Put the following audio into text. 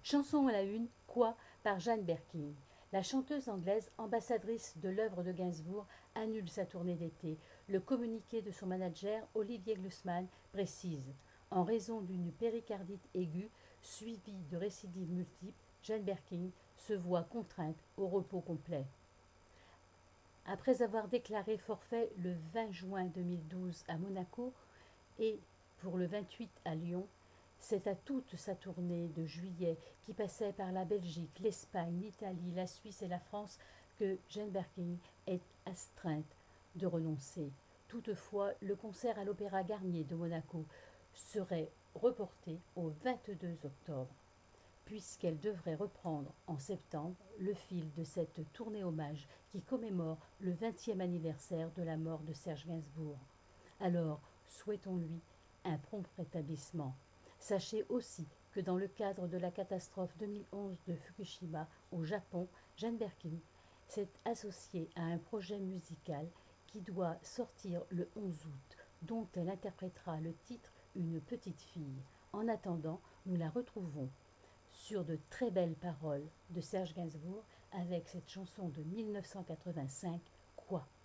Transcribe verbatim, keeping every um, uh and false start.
Chanson à la une, Quoi par Jane Birkin. La chanteuse anglaise, ambassadrice de l'œuvre de Gainsbourg, annule sa tournée d'été. Le communiqué de son manager, Olivier Glucksmann, précise: en raison d'une péricardite aiguë suivie de récidives multiples, Jane Birkin se voit contrainte au repos complet. Après avoir déclaré forfait le vingt juin deux mille douze à Monaco et pour le vingt-huit à Lyon, c'est à toute sa tournée de juillet, qui passait par la Belgique, l'Espagne, l'Italie, la Suisse et la France, que Jane Birkin est astreinte de renoncer. Toutefois, le concert à l'Opéra Garnier de Monaco serait reporté au vingt-deux octobre, puisqu'elle devrait reprendre en septembre le fil de cette tournée hommage qui commémore le vingtième anniversaire de la mort de Serge Gainsbourg. Alors, souhaitons-lui un prompt rétablissement. Sachez aussi que dans le cadre de la catastrophe deux mille onze de Fukushima au Japon, Jane Birkin s'est associée à un projet musical qui doit sortir le onze août, dont elle interprétera le titre Une petite fille. En attendant, nous la retrouvons sur de très belles paroles de Serge Gainsbourg avec cette chanson de mille neuf cent quatre-vingt-cinq, Quoi.